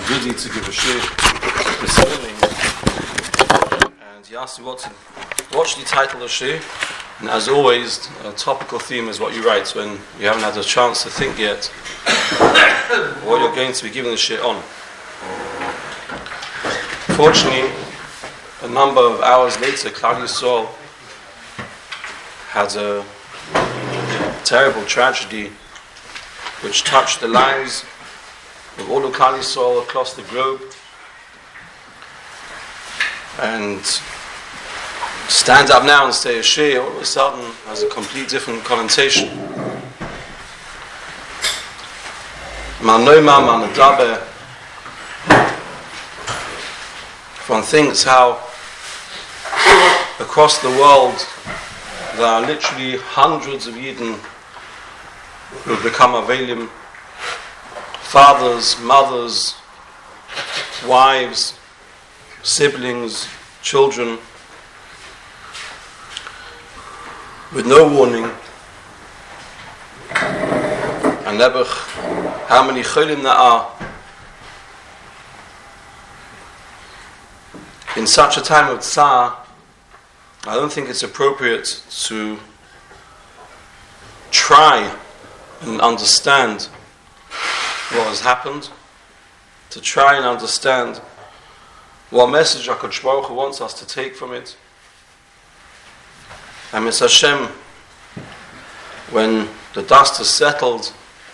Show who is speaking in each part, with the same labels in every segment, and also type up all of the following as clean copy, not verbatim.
Speaker 1: Dudi to give a shir this morning, and he asked me what should he title the shir. And as always, a topical theme is what you write when you haven't had a chance to think yet what you're going to be giving the shir on. Fortunately, a number of hours later, Klal Yisrael had a terrible tragedy which touched the lives of all of Klal Yisrael across the globe, and stand up now and say a shir all of a sudden has a complete different connotation. One thinks how across the world there are literally hundreds of Yidden who have become Avelim, fathers, mothers, wives, siblings, children, with no warning. And Nebuch, how many cholim there are. In such a time of tsar, I don't think it's appropriate to try and understand what has happened, to try and understand what message HaKadosh Baruch Hu wants us to take from it. And Mitzvah Hashem, when the dust has settled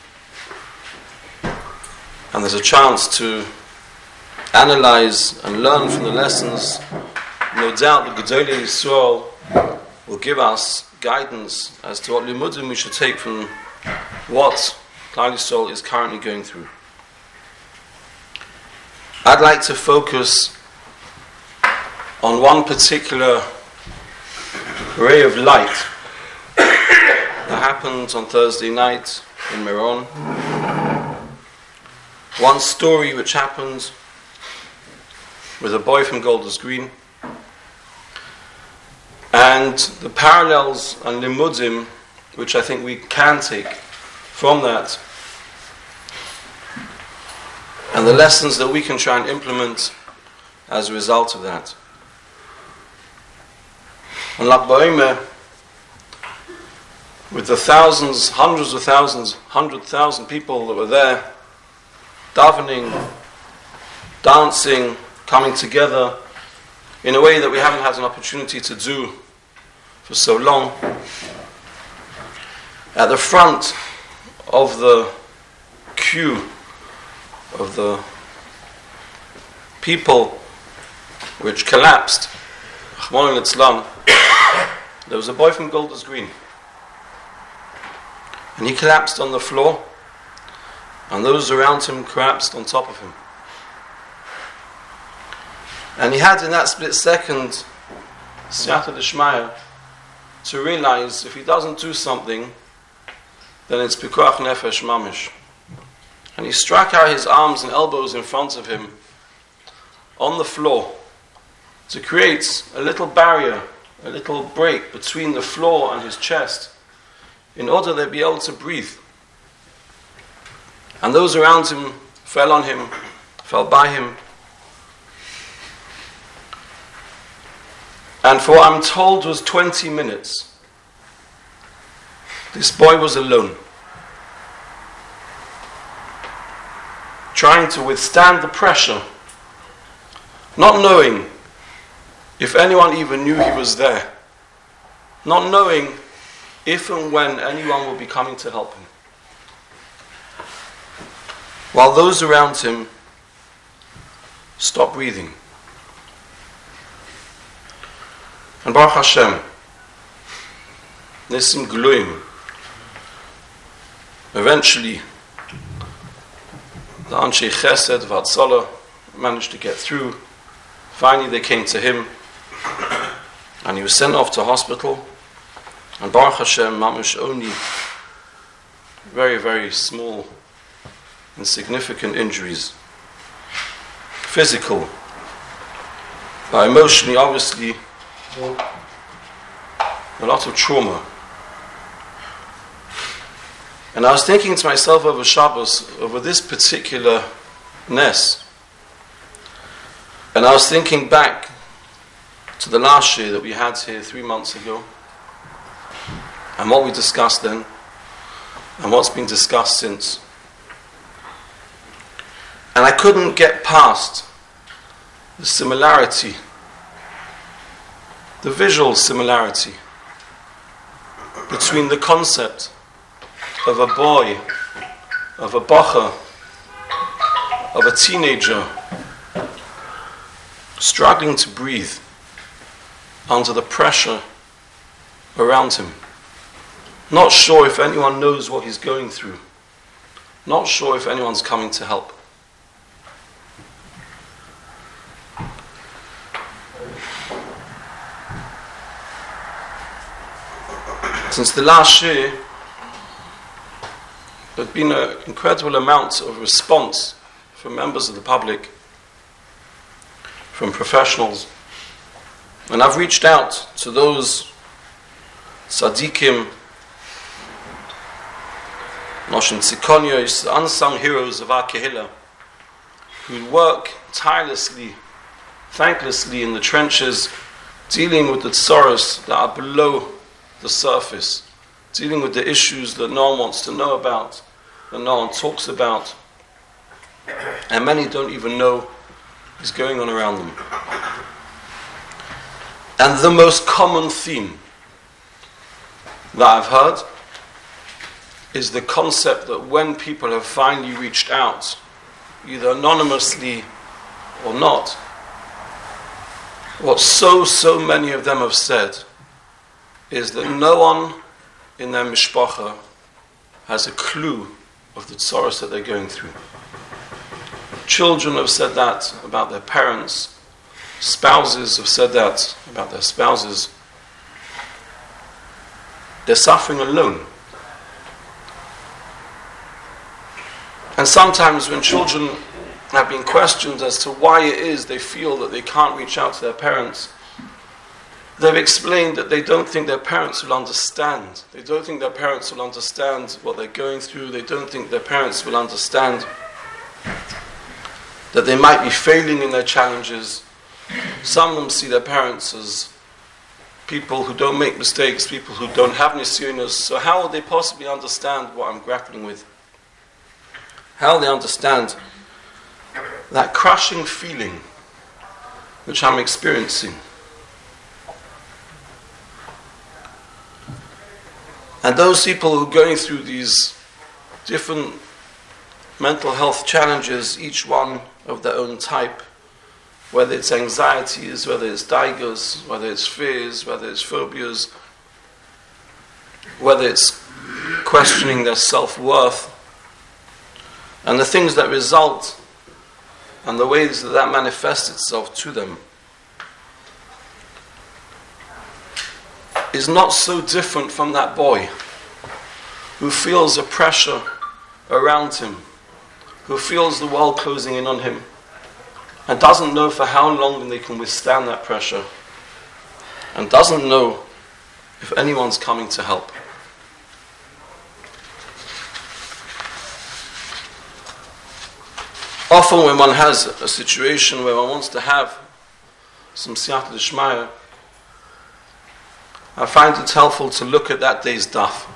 Speaker 1: and there's a chance to analyze and learn from the lessons, no doubt the Gedolei Yisrael will give us guidance as to what limudim we should take from what Klal Yisrael is currently going through. I'd like to focus on one particular ray of light that happened on Thursday night in Meron. One story which happened with a boy from Golders Green, and the parallels and limudim which I think we can take from that, and the lessons that we can try and implement as a result of that. On Lag BaOmer, with the thousands, hundreds of thousands, 100,000 people that were there, davening, dancing, coming together in a way that we haven't had an opportunity to do for so long. At the front of the queue of the people which collapsed, Rahman al-Islam, there was a boy from Golders Green, and he collapsed on the floor, and those around him collapsed on top of him. And he had in that split second Siyata D'Shmaya to realize if he doesn't do something, then it's Pikuach Nefesh Mamish. And he struck out his arms and elbows in front of him on the floor to create a little barrier, a little break between the floor and his chest, in order they'd be able to breathe. And those around him fell on him, fell by him. And for what I'm told was 20 minutes, this boy was alone, trying to withstand the pressure, not knowing if anyone even knew he was there, not knowing if and when anyone will be coming to help him, while those around him stopped breathing. And Baruch Hashem, Nisim Gluim, eventually the Anshe Chesed Vatzalah managed to get through. Finally they came to him, and he was sent off to hospital. And Baruch Hashem, mamish only very, very small, insignificant injuries. Physical, but emotionally, obviously, a lot of trauma. And I was thinking to myself over Shabbos, over this particular Nes, And I was thinking back to the last year that we had here 3 months ago, and what we discussed then, and what's been discussed since. And I couldn't get past the similarity, the visual similarity between the concept of a boy, of a bacher, of a teenager struggling to breathe under the pressure around him, not sure if anyone knows what he's going through, not sure if anyone's coming to help. Since the last year, there's been an incredible amount of response from members of the public, from professionals. And I've reached out to those tzaddikim, Noshin Tzikonyos, the unsung heroes of our Kehillah, who work tirelessly, thanklessly in the trenches, dealing with the sorrows that are below the surface, dealing with the issues that no one wants to know about, that no one talks about, and many don't even know is going on around them. And the most common theme that I've heard is the concept that when people have finally reached out, either anonymously or not, what so many of them have said is that no one in their mishpacha has a clue of the sorrows that they're going through. Children have said that about their parents. Spouses have said that about their spouses. They're suffering alone. And sometimes when children have been questioned as to why it is they feel that they can't reach out to their parents, they've explained that they don't think their parents will understand. They don't think their parents will understand what they're going through. They don't think their parents will understand that they might be failing in their challenges. Some of them see their parents as people who don't make mistakes, people who don't have nisyonos. So how will they possibly understand what I'm grappling with? How will they understand that crushing feeling which I'm experiencing? And those people who are going through these different mental health challenges, each one of their own type, whether it's anxieties, whether it's daigos, whether it's fears, whether it's phobias, whether it's questioning their self-worth, and the things that result and the ways that that manifests itself to them is not so different from that boy who feels a pressure around him, who feels the world closing in on him, and doesn't know for how long they can withstand that pressure, and doesn't know if anyone's coming to help. Often when one has a situation where one wants to have some siyata d'shmaya, I find it helpful to look at that day's daf.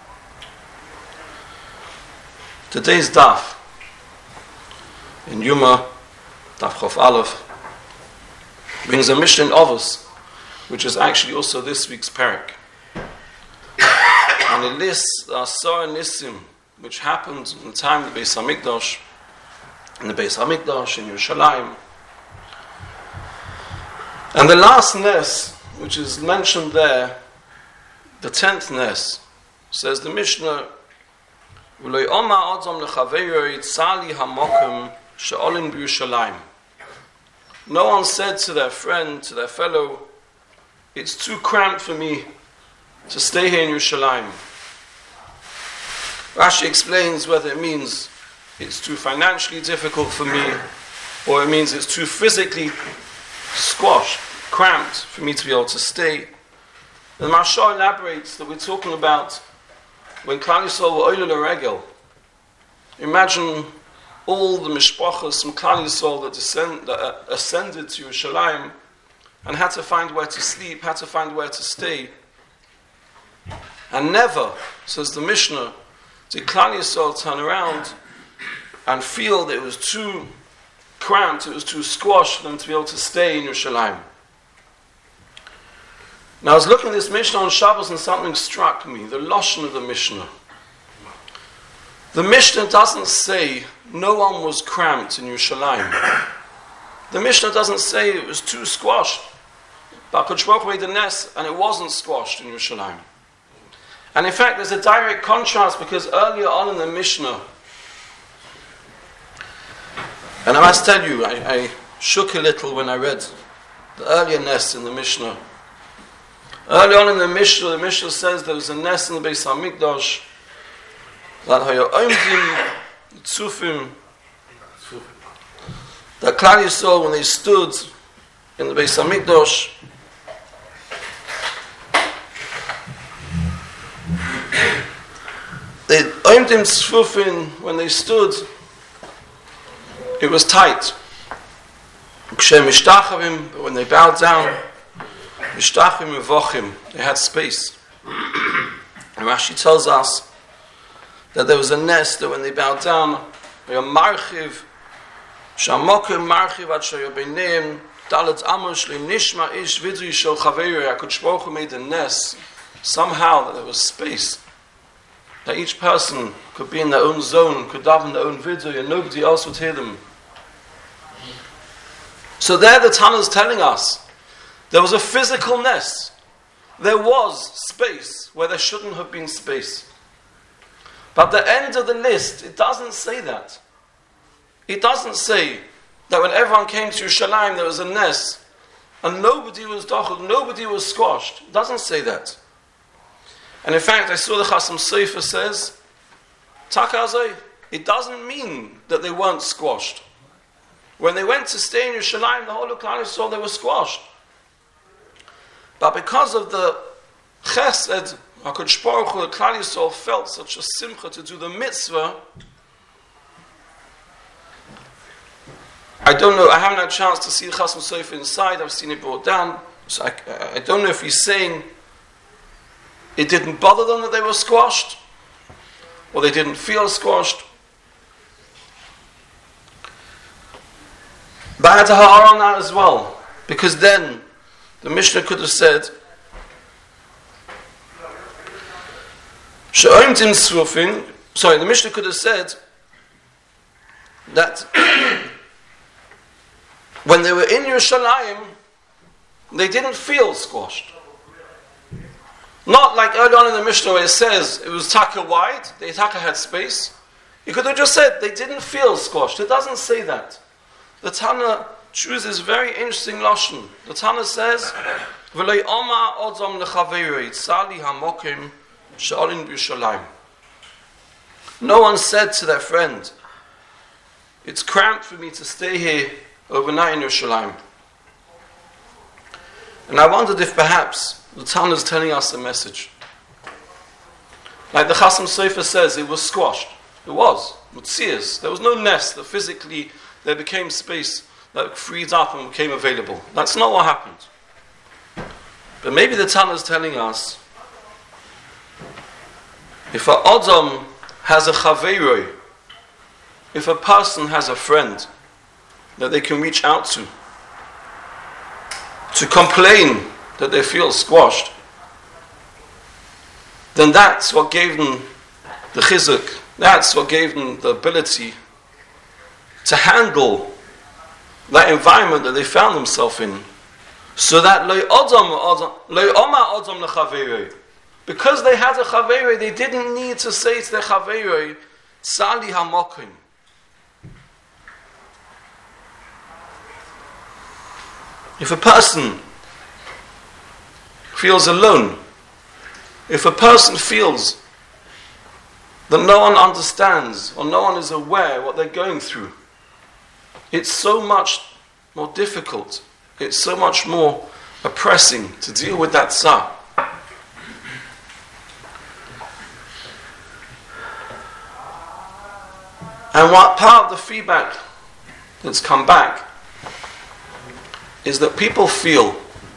Speaker 1: Today's daf in Yuma, Daf Chof Aleph, brings a Mishnah in Ovos, which is actually also this week's parak. And it lists the Asar Nisim, which happened in the time of the Beis HaMikdash, in Yerushalayim. And the last Nes, which is mentioned there, the 10th Nes, says the Mishnah, no one said to their friend, to their fellow, it's too cramped for me to stay here in Yerushalayim. Rashi explains whether it means it's too financially difficult for me, or it means it's too physically squashed, cramped for me to be able to stay. The Maharsha elaborates that we're talking about when Klal Yisrael were Oile L'Regel. Imagine all the mishpachos from Klal Yisrael that ascended to Yerushalayim and had to find where to sleep, had to find where to stay. And never, says the Mishnah, did Klal Yisrael turn around and feel that it was too cramped, it was too squashed for them to be able to stay in Yerushalayim. Now I was looking at this Mishnah on Shabbos and something struck me, the Lashon of the Mishnah. The Mishnah doesn't say no one was cramped in Yerushalayim. The Mishnah doesn't say it was too squashed. But HaKadosh Baruch Hu made a nest and it wasn't squashed in Yerushalayim. And in fact, there's a direct contrast because earlier on in the Mishnah, and I must tell you, I shook a little when I read the earlier nest in the Mishnah. Early on in the Mishnah says there was a nest in the Beis HaMikdash that Hayomdim Tzufim, that Klal Yisrael, when they stood in the Beis HaMikdash, the Hayomdim Tzufim, when they stood, it was tight. But when they bowed down, they had space. And Rashi tells us that there was a nest that when they bowed down, HaKadosh Baruch Hu made a nest somehow that there was space, that each person could be in their own zone, could daven their own vidui, and nobody else would hear them. So there the Tana is telling us there was a physical nest. There was space where there shouldn't have been space. But at the end of the list, it doesn't say that. It doesn't say that when everyone came to Yerushalayim there was a nest and nobody was dochel, nobody was squashed. It doesn't say that. And in fact, I saw the Chasam Sofer says, Takazai, it doesn't mean that they weren't squashed. When they went to stay in Yerushalayim, the whole of Klal Yisrael, they were squashed. But because of the chesed, HaKadosh Baruch Hu, Klal Yisrael felt such a simcha to do the mitzvah. I don't know, I haven't had a chance to see the Chasam Sofer inside, I've seen it brought down. So I don't know if he's saying it didn't bother them that they were squashed, or they didn't feel squashed. But I had to ha'ar on that as well, because then the Mishnah could have said, the Mishnah could have said that when they were in Yerushalayim, they didn't feel squashed. Not like early on in the Mishnah where it says it was taka wide, the taka had space. You could have just said they didn't feel squashed. It doesn't say that. The Tana chooses very interesting lashon. The Tana says, "V'lei oma odom lechaverei tzali hamokim she'olin b'Yerushalayim." No one said to their friend, "It's cramped for me to stay here overnight in Yerushalayim." And I wondered if perhaps the Tana is telling us a message. Like the Chasam Sofer says, it was squashed. It was. Mutzias. There was no nest that physically there became space that freed up and became available. That's not what happened. But maybe the Tana is telling us, if a Adam has a chaveroi, if a person has a friend that they can reach out to complain that they feel squashed, then that's what gave them the chizuk, that's what gave them the ability to handle that environment that they found themselves in. So that because they had a chaveroi, they didn't need to say to their chaveroi, Tzali hamokim. If a person feels alone, if a person feels that no one understands or no one is aware what they're going through, it's so much more difficult, it's so much more oppressing to deal with that tzar. And what part of the feedback that's come back is that people feel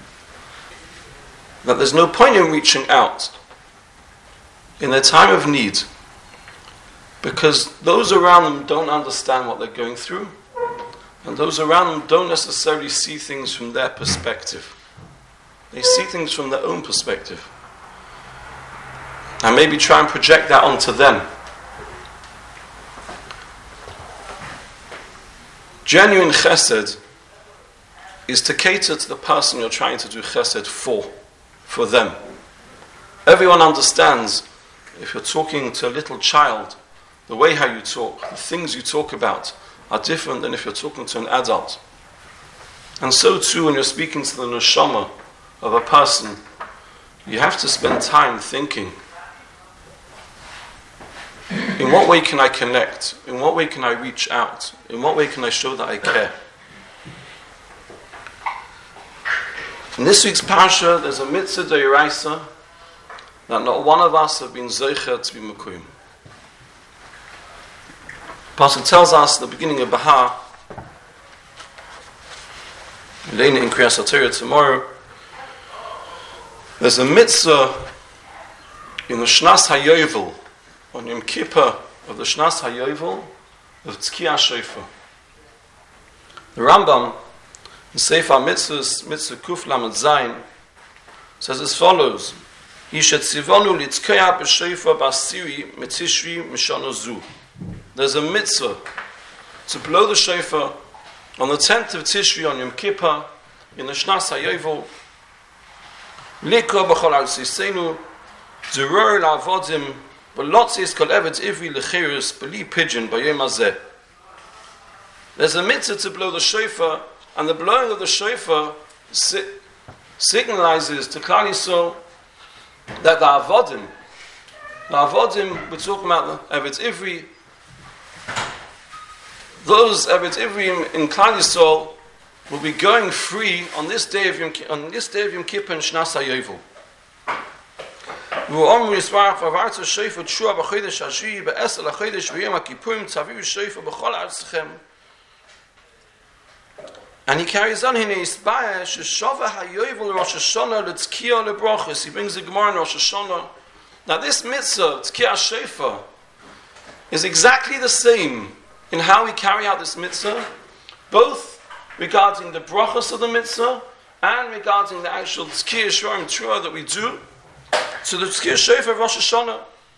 Speaker 1: that there's no point in reaching out in their time of need because those around them don't understand what they're going through, and those around them don't necessarily see things from their perspective. They see things from their own perspective and maybe try and project that onto them. Genuine chesed is to cater to the person you're trying to do chesed for them. Everyone understands if you're talking to a little child, the way how you talk, the things you talk about are different than if you're talking to an adult. And so too when you're speaking to the neshama of a person, you have to spend time thinking, in what way can I connect? In what way can I reach out? In what way can I show that I care? In this week's parsha, there's a mitzvah d'oraisa that not one of us have been zeicher to be mekuyim. The pasuk tells us at the beginning of Bahar, Elena in Kriyas HaTorah tomorrow, there's a mitzvah in the Shnas HaYovel, on Yom Kippur of the Shnas HaYovel of Tzkiya Shofar. The Rambam in Sefer Mitzvahs, Mitzvah Kuf Lamed Zayin, says as follows: Yishet Tzivonu Litzkiya B'Shofar B'Asiri Mitzishri Mishana Zu. There's a mitzvah to blow the shofar on the 10th of Tishri on Yom Kippur in the Shnas HaYovel. Likra B'chol Al Sisenu Zuror La'avodim B'lotzis Kol Evet Ivri L'Chirus B'li Pidgin B'yom Hazeh. There's a mitzvah to blow the shofar, and the blowing of the shofar signalizes to Klal Yisrael that the avodim, we're talking about the Evet Ivri, those Evet Ivri in Klal Yisrael will be going free on this day of Yom Kippur and Shnas HaYovel. And he carries on, he brings the Gemara in Rosh Hashanah. Now this mitzvah, Tzkiya Shofar, is exactly the same in how we carry out this mitzvah, both regarding the brachos of the mitzvah and regarding the actual Tzkiya Shofar Torah that we do. So the Tzkiya Shofar of Rosh Hashanah.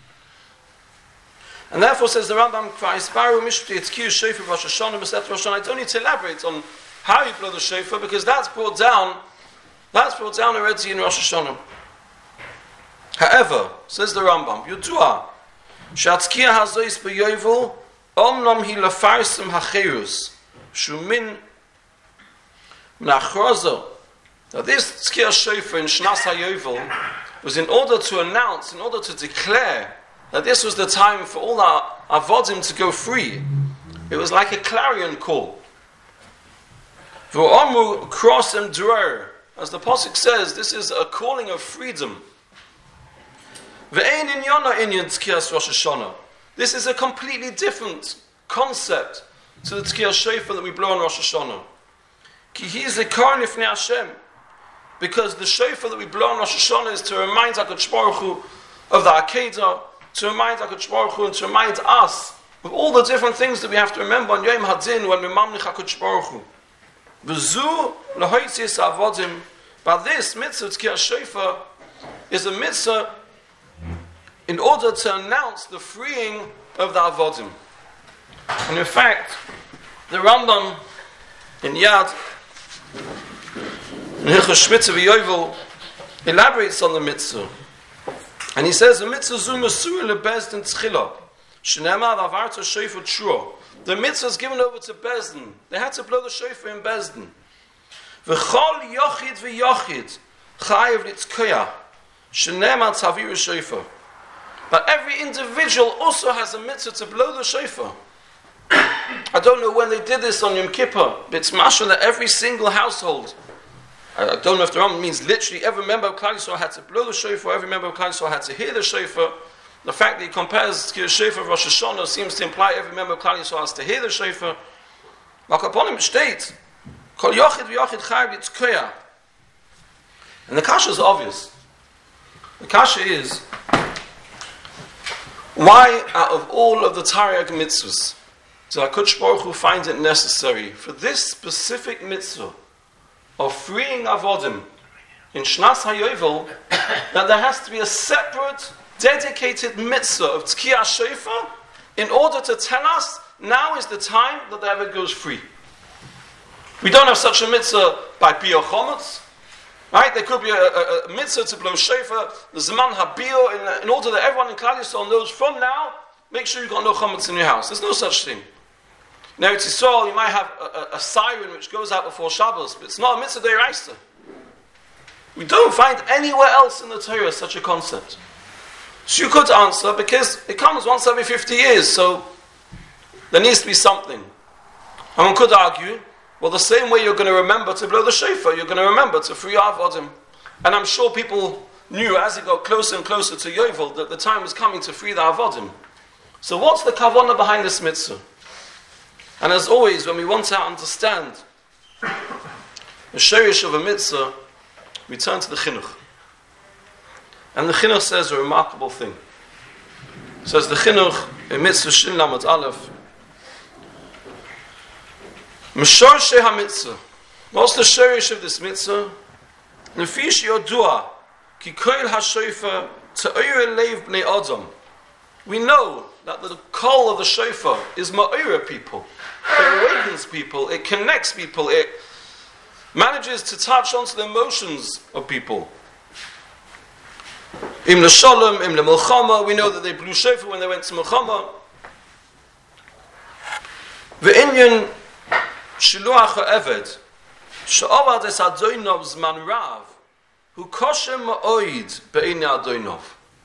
Speaker 1: And therefore says the Rambam, Tzkiya Shofar of Rosh Hashanah, I don't need to elaborate on how you blow the shofar because that's brought down already in Rosh Hashanah. However, says the Rambam, Yudua, Shatzkiya Hazois B'Yovel, Omnom Hi Lafarsim HaCherus, Shumin Nachrozo. Now this Tzkiya Shofar in Shnas HaYovel was in order to announce, in order to declare that this was the time for all our avodim to go free. It was like a clarion call. V'omu krosem drer, as the pasuk says, this is a calling of freedom. Ve'ein inyana inyan tzkiyas Rosh Hashanah. This is a completely different concept to the tzkiyas shofar that we blow on Rosh Hashanah. Ki hi zekar lifnei Hashem. Because the shofar that we blow on Rosh Hashanah is to remind HaKadosh Baruch Hu of the Akedah, to remind HaKadosh Baruch Hu and to remind us of all the different things that we have to remember on Yom Hadin when we mamlich HaKadosh Baruch Hu. V'zu l'hoitzis avodim. But this mitzvah Tzkiya Shofar is a mitzvah in order to announce the freeing of the avodim. And in fact, the Rambam in Yad, in Hilchos Shmita V'Yovel, elaborates on the mitzvah. And he says, the mitzvah zu mesura lebezdin tzchila, shenema v'avarta shofar trua. The mitzvah is given over to Bezdin. They had to blow the shofar in Bezdin. V'chol yochid v'yochid chayav litzkoya shenema tzavir shofar. But every individual also has a mitzvah to blow the shofar. I don't know when they did this on Yom Kippur, but it's mashal that every single household, I don't know if the Rambam means literally every member of Klal Yisrael had to blow the shofar, every member of Klal Yisrael had to hear the shofar, The fact that he compares Tkiyah Shofar of Rosh Hashanah seems to imply every member of Klal Yisrael has to hear the Shofar. Like upon him steht, Kol Yochid v'Yochid Chayav Yitzkoyah. And the kasha is obvious. The kasha is, why out of all of the Tariq mitzvahs, does HaKadosh Baruch Hu find it necessary for this specific mitzvah of freeing avodim in Shnas HaYovel, that there has to be a separate, dedicated mitzvah of Tkiyah Shofar in order to tell us now is the time that the Eved goes free. We don't have such a mitzvah by Biyah Chometz, right? There could be a mitzvah to blow Shofar, the Zaman HaBiyah, in order that everyone in Klal Yisrael knows from now, make sure you've got no Chometz in your house. There's no such thing. In Eretz Yisrael, you might have a siren which goes out before Shabbos, but it's not a mitzvah d'oraisa. We don't find anywhere else in the Torah such a concept. So you could answer, because it comes once every 50 years, so there needs to be something. And one could argue, well, the same way you're going to remember to blow the shofar, you're going to remember to free avodim. And I'm sure people knew as it got closer and closer to Yovel that the time was coming to free the avodim. So what's the kavanah behind this mitzvah? And as always, when we want to understand the shorish of a mitzvah, we turn to the chinuch. And the chinuch says a remarkable thing. It says the chinuch in mitzvah Shin Lamed Aleph, Meshorshei ha-mitzvah. What's the shorish of this mitzvah? Nefish yodua ki koil ha-shofar te'oyer leiv bnei Adam. We know that the call of the shofar is ma'oyer people. It awakens people, it connects people, it manages to touch onto the emotions of people. Im l'shalom, im l'milchama, we know that they blew shofar when they went to milchama. Ve'inyan shiluach ha'eved, she'avad es adoinov zman rav, hu koshem ma'oid be'inei adoinov.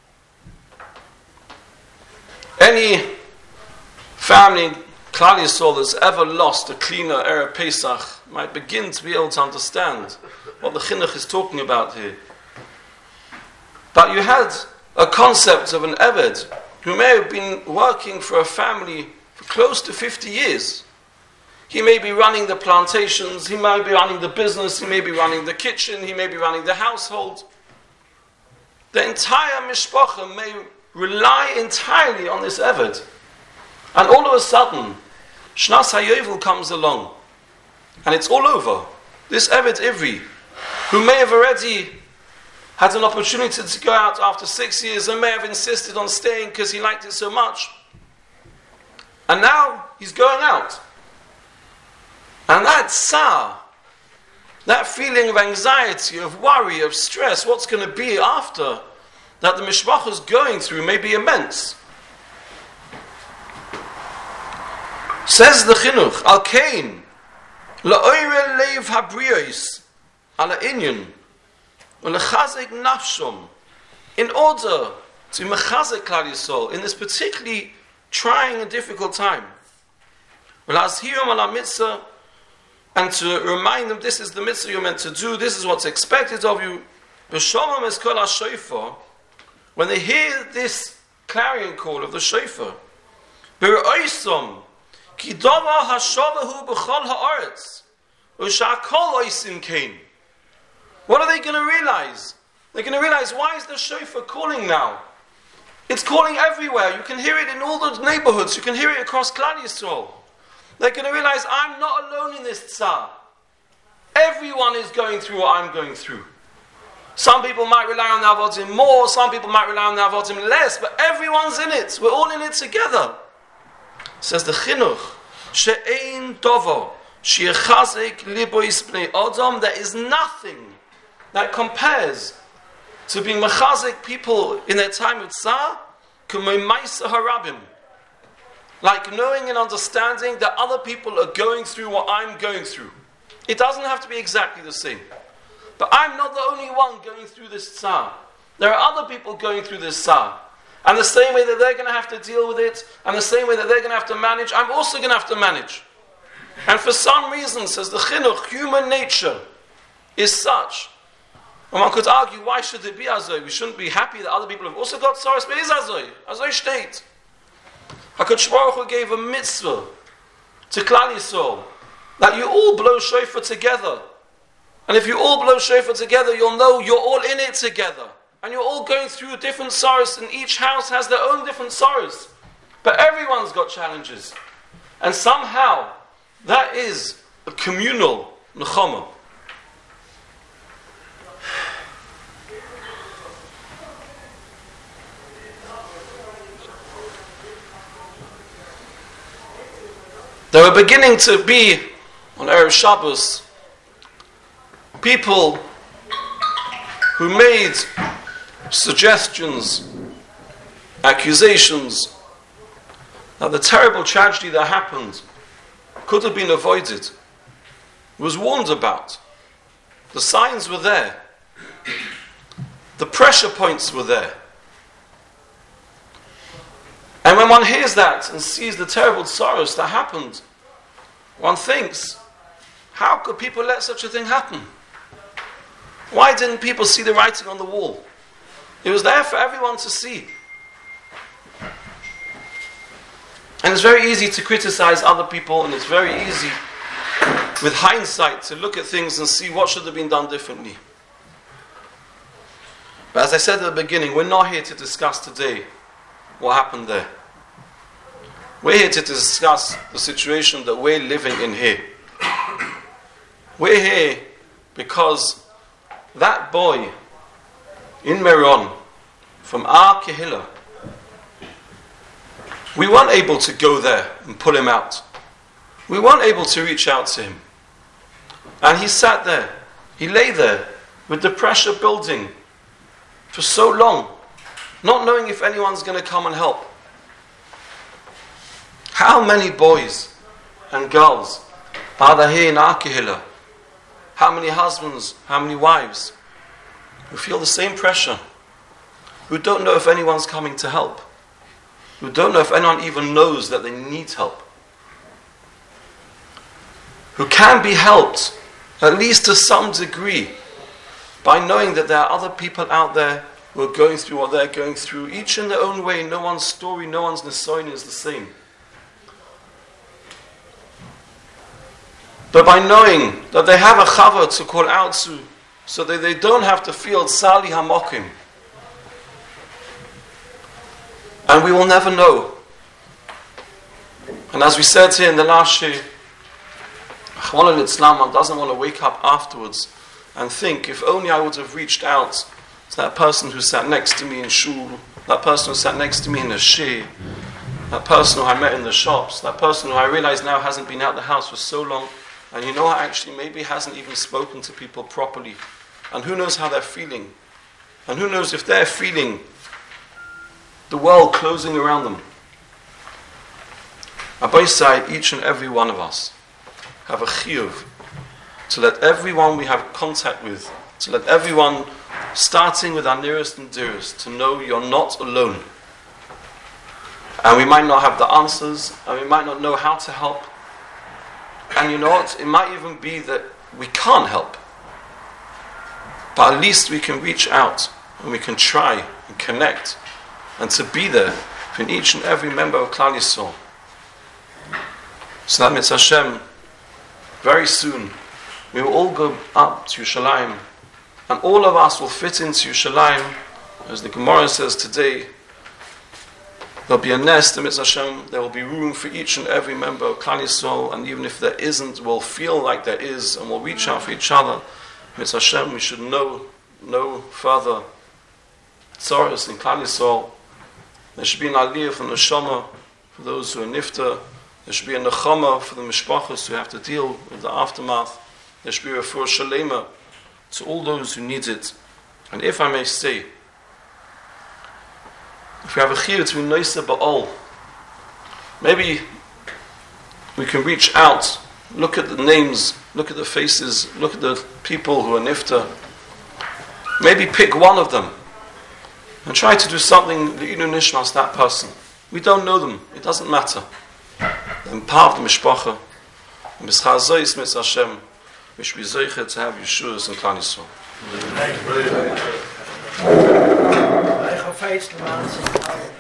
Speaker 1: Any family Klal Yisrael that's ever lost a cleaner Erev Pesach might begin to be able to understand what the chinuch is talking about here. But you had a concept of an Eved who may have been working for a family for close to 50 years. He may be running the plantations, he may be running the business, he may be running the kitchen, he may be running the household. The entire mishpacha may rely entirely on this Eved. And all of a sudden, Shnas HaYovel comes along, and it's all over. This Eved Ivri, who may have already had an opportunity to go out after 6 years and may have insisted on staying because he liked it so much, and now he's going out. And that tsar, that feeling of anxiety, of worry, of stress, what's going to be after, that the mishpacha is going through may be immense. Says the chinuch, Al Kain, la'oire leiv habriyos, ala inyan, u'lechazik nafshom, in order to mechazik Klal Yisrael in this particularly trying and difficult time. U'lazhirum ala mitzvah, and to remind them this is the mitzvah you're meant to do, this is what's expected of you. B'shomam es kol ha-shofar, when they hear this clarion call of the shofar, b're'oisom, ki davar hashovahu b'chol ha'aretz, u'sha'kol oisim kein. What are they going to realize? They're going to realize, why is the shofar calling now? It's calling everywhere. You can hear it in all the neighborhoods. You can hear it across Klal Yisrael. They're going to realize, I'm not alone in this tsar. Everyone is going through what I'm going through. Some people might rely on the avodim more, some people might rely on the avodim less, but everyone's in it. We're all in it together. Says the chinuch, she'ein dovo, she'echazik libois bnei Adam, there is nothing that compares to being mechazik people in their time of tsar, k'mei ma'aser harabim, like knowing and understanding that other people are going through what I'm going through. It doesn't have to be exactly the same. But I'm not the only one going through this tsar. There are other people going through this tsar. And the same way that they're going to have to deal with it, and the same way that they're going to have to manage, I'm also going to have to manage. And for some reason, says the chinuch, human nature is such And one could argue, why should it be azoi? We shouldn't be happy that other people have also got sorrows, but it is azoi. Azoi state. HaKadosh Baruch Hu gave a mitzvah to Klal Yisrael that you all blow shofar together. And if you all blow shofar together, you'll know you're all in it together. And you're all going through different sorrows, and each house has their own different sorrows. But everyone's got challenges. And somehow, that is a communal nechama. There were beginning to be, on Erev Shabbos, people who made suggestions, accusations, that the terrible tragedy that happened could have been avoided, was warned about. The signs were there. The pressure points were there. And when one hears that and sees the terrible sorrows that happened, one thinks, how could people let such a thing happen? Why didn't people see the writing on the wall? It was there for everyone to see. And it's very easy to criticize other people, and it's very easy, with hindsight, to look at things and see what should have been done differently. But as I said at the beginning, we're not here to discuss today what happened there. We're here to discuss the situation that we're living in here. We're here because that boy in Meron, from our Kehillah, we weren't able to go there and pull him out. We weren't able to reach out to him. And he sat there. He lay there with the pressure building for so long, not knowing if anyone's going to come and help. How many boys and girls are there here in our Kehillah? How many husbands, how many wives who feel the same pressure, who don't know if anyone's coming to help, who don't know if anyone even knows that they need help, who can be helped, at least to some degree, by knowing that there are other people out there who are going through what they're going through, each in their own way. No one's story, no one's nesoin is the same. But by knowing that they have a chava to call out to, so that they don't have to feel sali hamokim, and we will never know. And as we said here in the last shir, Chwan al-Islam doesn't want to wake up afterwards and think, if only I would have reached out to that person who sat next to me in shul, that person who sat next to me in the shir, that person who I met in the shops, that person who I realize now hasn't been out the house for so long, and you know what, actually maybe hasn't even spoken to people properly, and who knows how they're feeling, and who knows if they're feeling the world closing around them. On both sides, each and every one of us have a chiyuv to let everyone we have contact with, to let everyone, starting with our nearest and dearest, to know you're not alone. And we might not have the answers, and we might not know how to help. And you know what? It might even be that we can't help. But at least we can reach out, and we can try and connect, and to be there for each and every member of Klal Yisrael. So that Mitzvah Hashem, very soon, we will all go up to Yerushalayim, and all of us will fit into Yerushalayim. As the Gemara says today, there'll be a nest in Mitzvah Hashem, there will be room for each and every member of Klal Yisrael, and even if there isn't, we'll feel like there is, and we'll reach out for each other. Mitzvah Hashem, we should know further sorrows in Klal Yisrael. There should be an aliyah from the neshama for those who are nifta. There should be a nechama for the mishpachos who have to deal with the aftermath. There should be a refuah shalema to all those who need it. And if I may say, if we have a chiyuv to be noisa ba'ol, maybe we can reach out, look at the names, look at the faces, look at the people who are nifta, maybe pick one of them and try to do something le'inu nishmas that person. We don't know them, it doesn't matter. Then part of the mishpacha, and b'schar zois Mitzvah Hashem, we should be zeicher to have Yeshuas and Klal Yisrael.
Speaker 2: Wij gaan feest de maand